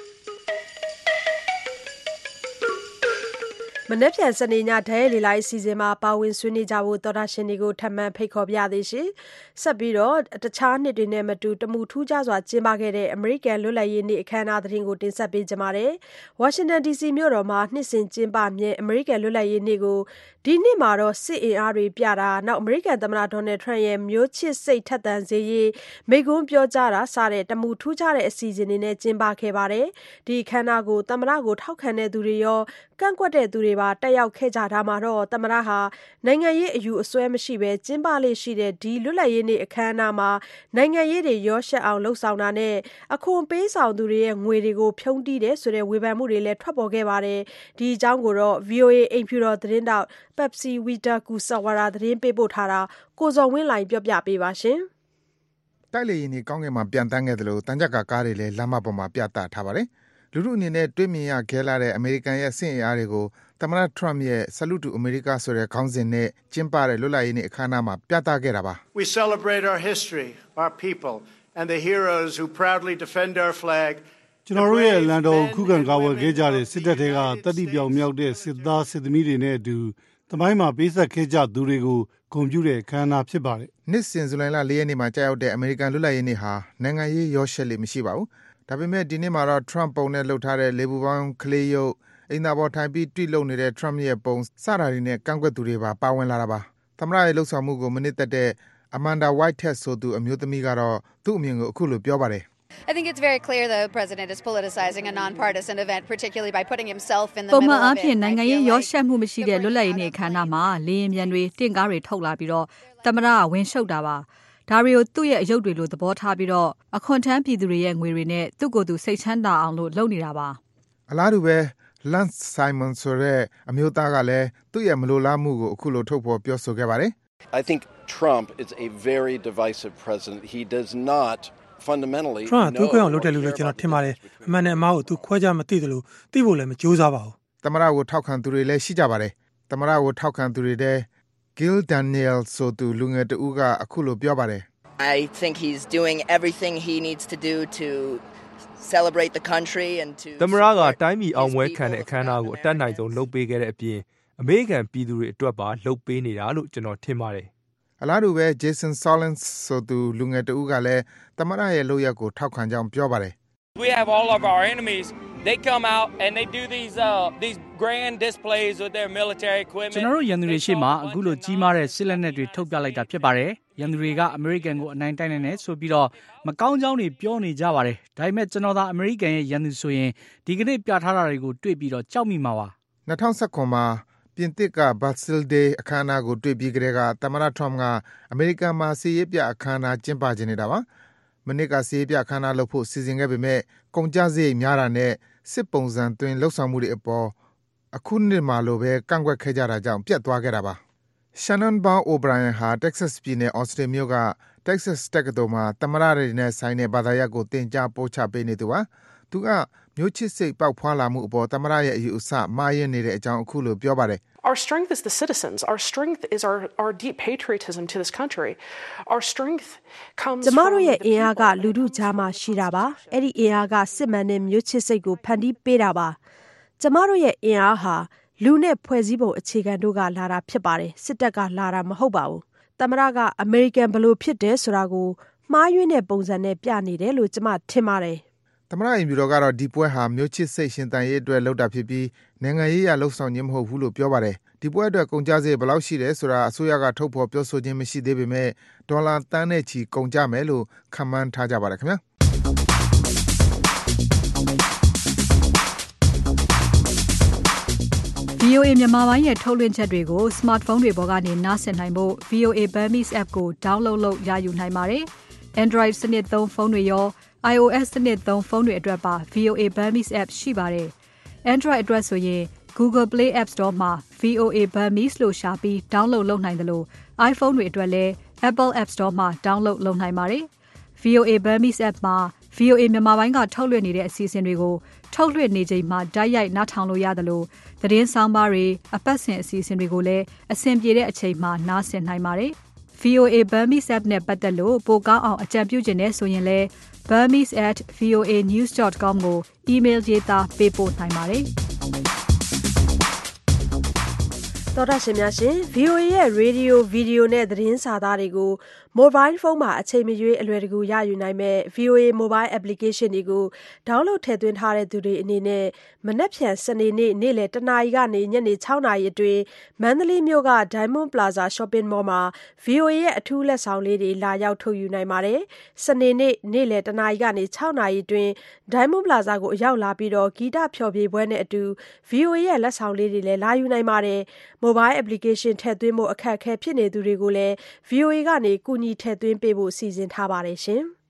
မနေ့ပြန်စနေညဒဲလီလိုက်အစီအစဉ်မှာပါဝင်ဆွေးနွေးကြဖို့သောတာရှင်တွေကိုထပ်မံဖိတ်ခေါ်ပြသေးရှင်ဆက်ပြီးတော့တခြားနှစ်တွေနဲ့မတူတမှုထူးခြားစွာကျင်းပခဲ့တဲ့အမေရိကန်လွတ်လပ်ရေးနေ့အခမ်းအနားသတင်းကိုတင်ဆက်ပေးကြပါမယ်ဝါရှင်တန် D C မြို့တော်မှာနှစ်စဉ်ကျင်းပမြဲအမေရိကန်လွတ်လပ်ရေးနေ့ကိုဒီနှစ်မှာတော့စစ်အင်အားတွေပြတာနောက်အမေရိကန်သမ္မတဒေါ်နယ်ထရန့်ရဲ့မျိုးချစ်စိတ်ထက်သန်စေရေးမိန့်ခွန်းပြောကြားတာစတဲ့တမှုထူးခြားတဲ့အစီအစဉ်တွေနဲ့ကျင်းပခဲ့ပါတယ်ဒီအခမ်းအနားကိုသမ္မတကိုထောက်ခံတဲ့သူတွေရောကန့်ကွက်တဲ့သူတွေပါတက်ရောက်ခဲ့ကြတာမှာတော့သမ္မတဟာနိုင်ငံရေးအယူအဆွဲမရှိဘဲကျင်းပလေရှိတဲ့ဒီလွတ်လပ်ရေးနေ့အခမ်းအနားမှာနိုင်ငံရေးတွေရောရှက်အောင်လှုပ်ဆောင်တာနဲ့အခွန်ပေးဆောင်သူတွေရဲ့ငွေတွေကိုဖြုံးတီးတယ်ဆိုတဲ့ဝေဖန်မှုတွေလည်းထွက်ပေါ်ခဲ့ပါတယ်ဒီအကြောင်းကိုတော့ V O A အိမ်ဖြူတော်သတင်းတောက် Pepsi Wita Kusawara သတင်းပေးပို့ထားတာကိုဇော်ဝင်းလိုင်ပြောပြပေးပါရှင်တိုက်လေရင်ဒီကောင်းကင်မှာပြန်တန်းခဲ့တယ်လို့တန်ကြပ်ကားတွေလည်းလမ်းမပေါ်မှာပြသထားပါတယ်လူလူအနေနဲ့တွေးမြင်ရခဲလာတဲ့အမေရိကန်ရဲ့စစ်အင်အားတွေကိုသမ္မတထရမ့်ရဲ့ Salute to America ဆိုတဲ့ခေါင်းစဉ်နဲ့ကျင်းပတဲ့လွတ်လပ်ရေးနေ့အခမ်းအနားမှာပြသခဲ့တာပါ We celebrate our history, our people, and the heroes who proudly defend our flag. ကျွန်တော်တို့ရဲ့လန်တော်ခုခံကာဝယ်ခဲ့ကြတဲ့စစ်တပ်တွေကတတိပြောင်မြောက်တဲ့စစ်သားစစ်သမီးတွေနဲ့အတူသမိုင်းမှာပေးဆက်ခဲ့ကြသူတွေကိုဂုဏ်ပြုတဲ့အခမ်းအနားဖြစ်ပါတယ်နှစ်စဉ်ဇူလိုင်လ၄ရက်နေ့မှာကြာရောက်တဲ့အမေရိကန်လွတ်လပ်ရေးနေ့ဟာနိုင်ငံရေးရောရှက်လေးမရှိပါဘူးဒါပေမဲ့ဒီနေ့မှာတော့ Trump ပုံနဲ့လှုပ်ထားတဲ့လေပူပေါင်းကလေးရုပ်အိမ်သာပေါ်ထိုင်ပြီးတွေ့လုံနေတဲ့ Trump ရဲ့ပုံစတာတွေနဲ့ကန့်ကွက်သူတွေပါပါဝင်လာတာပါသမ္မတရဲ့လှုပ်ဆောင်မှုကိုမနစ်သက်တဲ့ Amanda Whitehead ဆိုသူအမျိုးသမီးကတော့သူ့အမြင်ကိုအခုလိုပြောပါတယ် I think it's very clear the president is politicizing a non-partisan event particularly by putting himself in the middle of it. ပုံမှန်အားဖြင့်နိုင်ငံရေးရောရှက်မှုမရှိတဲ့လွတ်လပ်ရေးနေ့အခမ်းအနားမှာလေရင်ပြန်တွေတင့်ကားတွေထုတ်လာပြီးတော့သမ္မတကဝင်ရှုပ်တာပါဒါတွေကိုသူ့ရဲ့အယုတ်တွေလို့သဘောထားပြီးတော့အခွန်ထမ်းပြည်သူတွေရဲ့ငွေတွေနဲ့သူ့ကိုယ်သူစိတ်ချမ်းသာအောင်လို့လုပ်နေတာပါအလားတူပဲ Lance Simon ဆိုတဲ့အမျိုးသားကလည်းသူ့ရဲ့မလိုလားမှုကိုအခုလိုထုတ်ဖော်ပြောဆိုခဲ့ပါတယ် I think Trump is a very divisive president. He does not fundamentally Trump သူခွဲအောင်လုပ်တယ်လို့ကျွန်တော်ထင်ပါတယ်အမှန်နဲ့အမှားကိုသူခွဲခြားမသိတယ်လို့သိဖို့လည်းမကြိုးစားပါဘူးသမ္မတကိုထောက်ခံသူတွေလည်းရှိကြပါတယ်သမ္မတကိုထောက်ခံသူတွေတဲ့ Gil Daniel ဆိုသူလူငယ်တဦးကအခုလိုပြောပါတယ် I think he's doing everything he needs to do to celebrate the country and to သမ္မတကတိုင်းပြည်အောင်ပွဲခံတဲ့အခမ်းအနားကိုအတက်နိုင်ဆုံးလုပ်ပေးခဲ့တဲ့အပြင်အမေရိကန်ပြည်သူတွေအတွက်ပါလုပ်ပေးနေတာလို့ကျွန်တော်ထင်ပါတယ်အလားတူပဲ Jason Solins ဆိုသူလူငယ်တဦးကလည်းသမ္မတရဲ့လုပ်ရက်ကိုထောက်ခံကြောင်းပြောပါတယ် We have all of our enemies they come out and they do these uh these grand displays with their military equipment ကျွန်တော်တို့ရန်သူတွေရှေ့မှာအခုလိုကြီးမားတဲ့စစ်လက်နက်တွေထုတ်ပြလိုက်တာဖြစ်ပါတယ်ရန်သူတွေကအမေရိကန်ကိုအနိုင်တိုက်နိုင်တယ်ဆိုပြီးတော့မကောင်းကြောင်းတွေပြောနေကြပါတယ်ဒါပေမဲ့ကျွန်တော်သာအမေရိကန်ရဲ့ရန်သူဆိုရင်ဒီကနေ့ပြထားတာတွေကိုတွေ့ပြီးတော့ကြောက်မိမှာပါ၂၀၁၇မှာပြင်သစ်က Bastille Day အခမ်းအနားကိုတွေ့ပြီးကြတဲ့ကသမ္မတ Trump ကအမေရိကန်မှာစီးရေးပြအခမ်းအနားကျင်းပခြင်းနေတာပါမနစ်ကစီးရေးပြအခမ်းအနားလုပ်ဖို့စီစဉ်ခဲ့ပေမဲ့ကုန်ကျစရိတ်များတာနဲ့စစ်ပုံစံတွင်လှုပ်ဆောင်မှုတွေအပေါ်အခုနှစ်မှာလိုပဲကန့်ကွက်ခဲ့ကြတာကြောင့်ပြတ်သွားခဲ့တာပါ Shannon Bow O'Brien ဟာ Texas ပြည်နယ် Austin မြို့က Texas တက္ကသိုလ်မှာသမ္မတတွေနဲ့ဆိုင်တဲ့ဘာသာရပ်ကိုသင်ကြားပို့ချပေးနေသူပါသူကမျိုးချစ်စိတ်ပေါက်ဖွာလာမှုအပေါ်သမ္မတရဲ့အယူအဆမှားယွင်းနေတဲ့အကြောင်းအခုလိုပြောပါတယ် Our strength is the citizens. Our strength is our, our deep patriotism to this country. Our strength comes ကျမ from တို့ရဲ့ the အင်အားက people. လူထုကြားမှာရှိတာပါ။အဲ့ဒီအင်အားကစစ်မှန်တဲ့မျိုးချစ်စိတ်ကိုဖန်တီးပေးတာပါ။ကျမတို့ရဲ့အင်အားဟာလူနဲ့ဖွဲ့စည်းပုံအခြေခံတို့ကလာတာဖြစ်ပါတယ်။စစ်တပ်ကလာတာမဟုတ်ပါဘူး။သမ္မတကအမေရိကန်ဘယ်လိုဖြစ်တယ်ဆိုတာကိုမှားယွင်းတဲ့ပုံစံနဲ့ပြနေတယ်လို့ကျမထင်ပါတယ်။သမ္မတအိမ်ဖြူတော်ကတော့ဒီပွဲဟာမျိုးချစ်စိတ်ရှင်သန်ရေးအတွက်လုပ်တာဖြစ်ပြီးနိုင်ငံရေးအရလှုပ်ဆောင်ခြင်းမဟုတ်ဘူးလို့ပြောပါတယ်။ဒီပွဲအတွက်ကုန်ကျစရိတ်ဘယ်လောက်ရှိတယ်ဆိုတာအစိုးရကထုတ်ဖော်ပြောဆိုခြင်းမရှိသေးပေမဲ့ဒေါ်လာသန်းနဲ့ချီကုန်ကျမယ်လို့ခန့်မှန်းထားကြပါတယ်ခင်ဗျာ။ဗွီအိုအေ မြန်မာပိုင်းရဲ့ထုတ်လွှင့်ချက်တွေကို smartphone တွေပေါ်ကနေနားဆင်နိုင်ဖို့ ဗွီအိုအေ Burmese app ကို download လုပ်ရယူနိုင်ပါတယ်။ Android စနစ်သုံးဖုန်းတွေရော iOS စနစ်သုံးဖုန်းတွေအတွက်ပါ ဗွီအိုအေ Burmese app ရှိပါတယ်။ Android အတွက်ဆိုရင် Google Play App Store မှာ ဗွီအိုအေ Burmese လို့ရှာပြီး download လုပ်နိုင်တယ်လို့ iPhone တွေအတွက်လည်း Apple App Store မှာ download လုပ်နိုင်ပါတယ်။ ဗွီအိုအေ Burmese app မှာ ဗွီအိုအေ မြန်မာပိုင်းကထုတ်လွှင့်နေတဲ့အစီအစဉ်တွေကိုထုတ်လွှင့်နေချိန်မှာတိုက်ရိုက်နားထောင်လို့ရတယ်လို့သတင်းဆောင်ပါတွေအပတ်စဉ်အစီအစဉ်တွေကိုလည်းအဆင်ပြေတဲ့အချိန်မှာနားဆင်နိုင်ပါတယ်။ ဗွီအိုအေ Burmese app နဲ့ပတ်သက်လို့ပိုကောင်းအောင်အကြံပြုချင်တဲ့ဆိုရင်လည်း burmese at v o a news dot com ကို email ရေးသားပေးပို့နိုင်ပါတယ်။တော်တာရှင်များရှင် ဗီအိုအေ ရဲ့ Radio, Video နဲ့သတင်းစာသားတွေကို Mobile Phone မှာအချိန်မရွေးအလွယ်တကူရယူနိုင်မဲ့ ဗီအိုအေ Mobile Application တွေကို download ထည့်သွင်းထားတဲ့သူတွေအနေနဲ့မနက်ဖြန်စနေနေ့နေ့လယ်တနာရီကနေညနေ၆နာရီအတွင်းမန္တလေးမြို့က Diamond Plaza Shopping Mall မှာ ဗီအိုအေ ရဲ့အထူးလက်ဆောင်လေးတွေလာရောက်ထုတ်ယူနိုင်ပါတယ်။စနေနေ့နေ့လယ်တနာရီကနေ၆နာရီအတွင်း Diamond Plaza ကိုအရောက်လာပြီးတော့ဂီတဖျော်ဖြေပွဲနဲ့အတူ ဗီအိုအေ ရဲ့လက်ဆောင်လေးတွေလည်းလာယူနိုင်ပါတယ်။ Mobile Application ထည့်သွင်းဖို့အခက်အခဲဖြစ်နေသူတွေကိုလည်း ဗီအိုအေ ကနေကူညီထည့်သွင်းပေးဖို့စီစဉ်ထားပါတယ်ရှင်။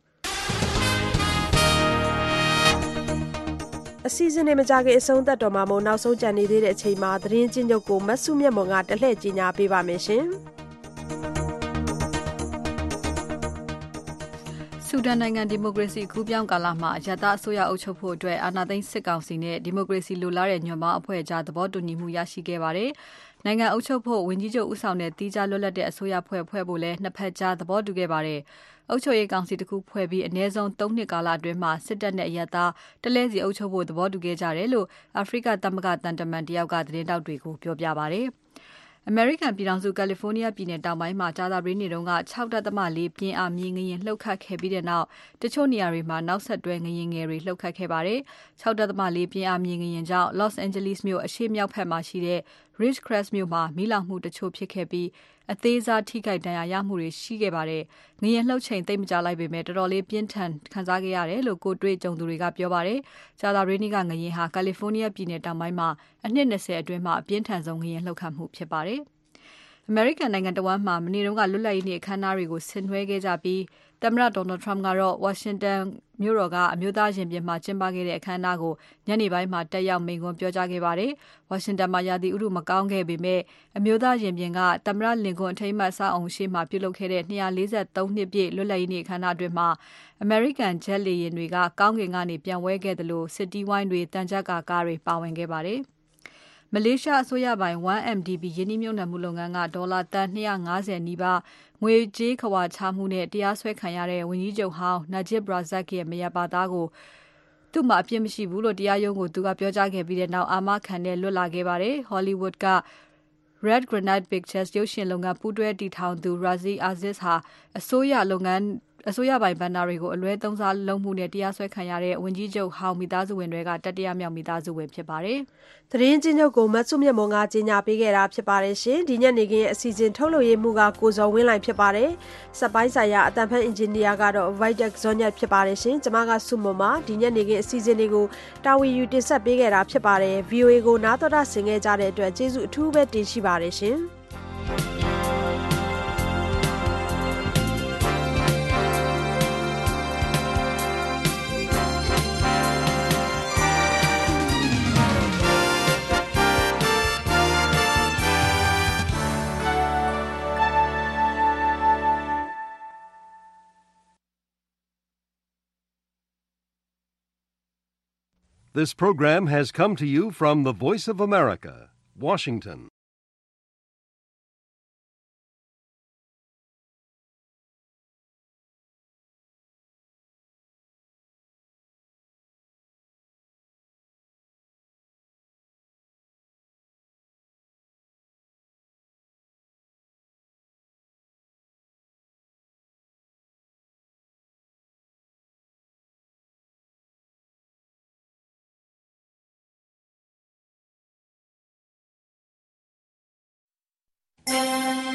အစီအစဉ်တွေမကြခင်အဆုံးသတ်တော်မှာမို့နောက်ဆုံးကြံနေသေးတဲ့အချိန်မှာသတင်းချင်းချုပ်ကိုမတ်စုမြတ်မွန်ကတလှည့်ကြီးညာပေးပါမယ်ရှင်။ဆူဒန်နိုင်ငံဒီမိုကရေစီကူးပြောင်းကာလမှာရတအစိုးရအုပ်ချုပ်ဖို့အတွက်အာဏာသိမ်းစစ်ကောင်စီနဲ့ဒီမိုကရေစီလိုလားတဲ့ညွန့်ပေါင်းအဖွဲ့ကြားသဘောတူညီမှုရရှိခဲ့ပါတယ်။နိုင်ငံအုပ်ချုပ်ဖို့ဝန်ကြီးချုပ်ဦးဆောင်တဲ့တီးခြားလွတ်လပ်တဲ့အစိုးရဖွဲ့ဖွဲ့ဖို့လည်းနှစ်ဖက်ကြားသဘောတူခဲ့ပါတယ်။အုပ်ချုပ်ရေးကောင်စီတစ်ခုဖွဲ့ပြီးအနည်းဆုံးသုံးနှစ်ကာလအတွင်းမှာစစ်တပ်နဲ့အရသားတလဲစီအုပ်ချုပ်ဖို့သဘောတူခဲ့ကြတယ်လို့အာဖရိကသမဂ္ဂတန်တမန်တယောက်ကသတင်းတောက်တွေကိုပြောပြပါတယ်။ အမေရိကန်ပြည်ထောင်စုကယ်လီဖိုးနီးယားပြည်နယ်တောင်ပိုင်းမှာကြာသပတေးနေ့တုန်းက ၆.၄ ပြင်းအားမြေငလျင်လှုပ်ခတ်ခဲ့ပြီးတဲ့နောက်တချို့နေရာတွေမှာနောက်ဆက်တွဲငလျင်ငယ်တွေလှုပ်ခတ်ခဲ့ပါတယ်။ ၆.၄ ပြင်းအားမြေငလျင်ကြောင့် Los Angeles မြို့အရှေ့မြောက်ဘက်မှာရှိတဲ့ Ridgecrest မြို့မှာမီးလောင်မှုတချို့ဖြစ်ခဲ့ပြီးအသေးစားထိခိုက်ဒဏ်ရာရမှုတွေရှိခဲ့ပါတယ်။ငလျင်လှုပ်ချိန်သိပ်မကြာလိုက်ပေမဲ့တော်တော်လေးပြင်းထန်ခံစားခဲ့ရတယ်လို့ကိုတွေ့ကြုံသူတွေကပြောပါတယ်။ကြာသပတေးနေ့ကငလျင်ဟာကယ်လီဖိုးနီးယားပြည်နယ်တောင်ပိုင်းမှာအနှစ်၂၀အတွင်းမှာအပြင်းထန်ဆုံးငလျင်လှုပ်ခတ်မှုဖြစ်ပါတယ်။ အမေရိကန်နိုင်ငံတော်မှာမနေ့တုန်းကလွတ်လပ်ရေးနေ့အခမ်းအနားတွေကိုဆင်နွှဲခဲ့ကြပြီးသမ္မတ Donald Trump ကတော့ Washington မြို့တော်ကအမျိုးသားရင်ပြင်မှာကျင်းပခဲ့တဲ့အခမ်းအနားကိုညနေပိုင်းမှာတက်ရောက်မိန့်ခွန်းပြောကြားခဲ့ပါတယ်။ Washington မှာရာသီဥတုမကောင်းခဲ့ပေမဲ့အမျိုးသားရင်ပြင်ကသမ္မတလင်ကွန်းအထိမ်းအမှတ်အဆောက်အုံရှေ့မှာပြုလုပ်ခဲ့တဲ့၂၄၃နှစ်ပြည့်လွတ်လပ်ရေးနေ့အခမ်းအနားအတွင်းမှာအမေရိကန်ဂျက်လေယာဉ်တွေကကောင်းကင်ကနေပြန်ဝဲခဲ့တယ်လို့စစ်တီးဝိုင်းတွေတန်ကြပ်ကာကားတွေပါဝင်ခဲ့ပါတယ်။မလေးရှားအစိုးရပိုင် one M D B ရင်းနှီးမြှုပ်နှံမှုလုပ်ငန်းကဒေါ်လာသန်း၂၅၀နီးပါးငွေကြေးခဝါချမှုနဲ့တရားစွဲခံရတဲ့ဝန်ကြီးချုပ်ဟောင်း Najib Razak ရဲ့မယားပါသားကိုသူ့မှာအပြစ်မရှိဘူးလို့တရားရုံးကိုသူကပြောကြားခဲ့ပြီးတဲ့နောက်အာမခံနဲ့လွတ်လာခဲ့ပါတယ်။ Hollywood က Red Granite Pictures ရုပ်ရှင်လုပ်ငန်းပူးတွဲတည်ထောင်သူ Razi Aziz ဟာအစိုးရလုပ်ငန်းအစိုးရပိုင်ဘဏ္ဍာတွေကိုအလွဲသုံးစားလုပ်မှုနဲ့တရားစွဲခံရတဲ့ဝန်ကြီးချုပ်ဟောင်းမိသားစုဝင်တွေကတတိယမြောက်မိသားစုဝင်ဖြစ်ပါတယ်။သတင်းချင်းချုပ်ကိုမတ်စုမြတ်မွန်ကကြီးညာပေးခဲ့တာဖြစ်ပါတယ်ရှင်။ဒီညနေခင်းရဲ့အစီအစဉ်ထုတ်လွှင့်မှုကကိုဇော်ဝင်းလှိုင်ဖြစ်ပါတယ်။စက်ပိုင်းဆိုင်ရာအတန်ဖန်အင်ဂျင်နီယာကတော့ Vitek Zonyat ဖြစ်ပါတယ်ရှင်။ကျွန်မကစုမွန်ပါဒီညနေခင်းအစီအစဉ်တွေကိုတာဝန်ယူတင်ဆက်ပေးခဲ့တာဖြစ်ပါတယ်။ V O A ကိုနားတော်တာဆင်ခဲ့ကြတဲ့အတွက်ကျေးဇူးအထူးပဲတင်ရှိပါတယ်ရှင်။ This program has come to you from the Voice of America, Washington. ။